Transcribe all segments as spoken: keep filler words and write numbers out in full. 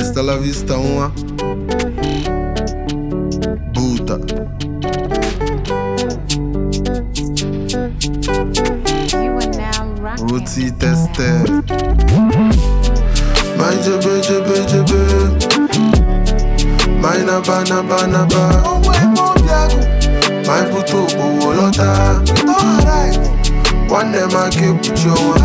Hasta la vista nwa Buta Rooty tested My jebe jebe jebe My naba naba naba My puto bowo lota One dem a ke pucho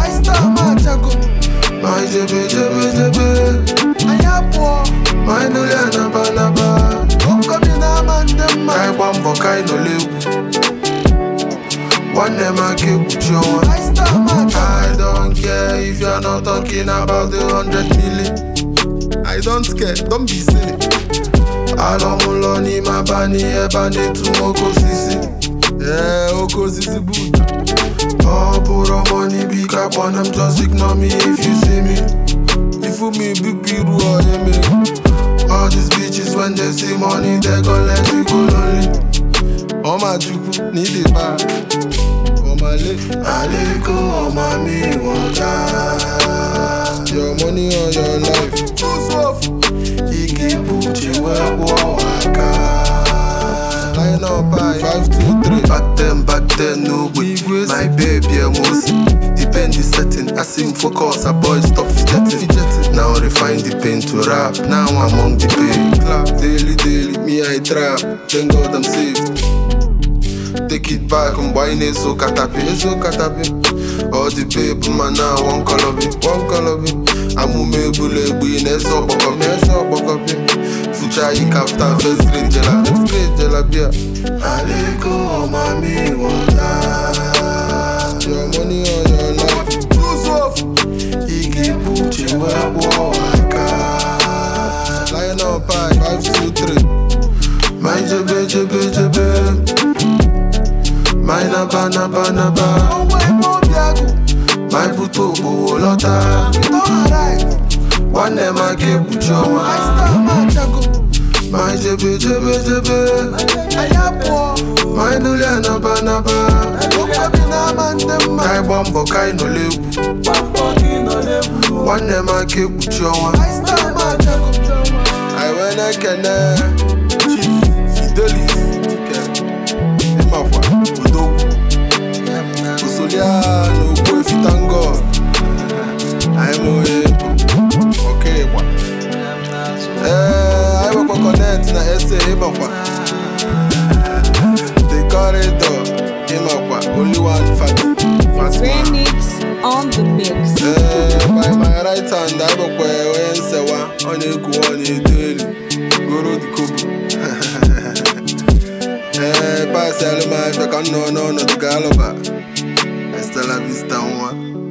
My jebe jebe jebe My nulia naba naba Kai bambo kai no lewu One dem a ke pucho I don't care if you're not talking about the hundred million I don't care, don't be silly Alomulo ni mabani ebane tu oko sisi Yeah, oko sisi buta Oh, puro money big up on them, just ignore me if you see me If you me big biru or me All these bitches when they see money they gon' let you go lonely Oh my juku, need it back Oh my leg Aliko, oh my me water Your money or your life Choose off Iki puchi wewe waka Line up by five two three Back then, back then, no way My baby, I'm most Depend the setting I sing focus, a boy stop fidgeting Now refine the pain to rap Now I'm among the pain Daily, daily, me I trap Thank God I'm saved Take it back, I'm buying it so katapi, so katapi All the paper man now, one color be, one color be I'm a mebule, we neso bokopi, neso bokopi Fucha ik after first grade jela, first grade jela beer Aliko, oh mami, wala Your money or your life, lose off Iki puchi wewe waka Line up by five two three My jebe jebe jebe My naba naba naba My puto bowo lota One dem a ke pucho My jebe jebe jebe My nulia naba naba Kai bambo kai no lewu One dem a ke pucho I wanna kene Chief Fidelis no go if you thank God. I'm away. Okay, what? Eh, I will connect na S A bakwa. The corridor, bakwa. Only one fat. Remix on the mix. Eh, by my right hand, I will wear when sewa on a go on a daily. Guru the kubu. Eh, pass all my if I can no no no the galoba. Hasta la vista, one.